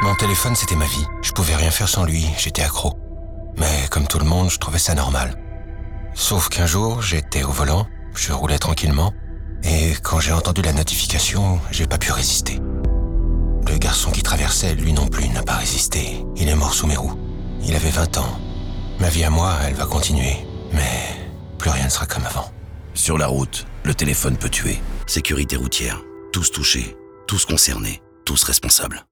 Mon téléphone, c'était ma vie. Je pouvais rien faire sans lui, j'étais accro. Mais comme tout le monde, je trouvais ça normal. Sauf qu'un jour, j'étais au volant, je roulais tranquillement, et quand j'ai entendu la notification, j'ai pas pu résister. Le garçon qui traversait, lui non plus, n'a pas résisté. Il est mort sous mes roues. Il avait 20 ans. Ma vie à moi, elle va continuer, mais plus rien ne sera comme avant. Sur la route, le téléphone peut tuer. Sécurité routière. Tous touchés, tous concernés, tous responsables.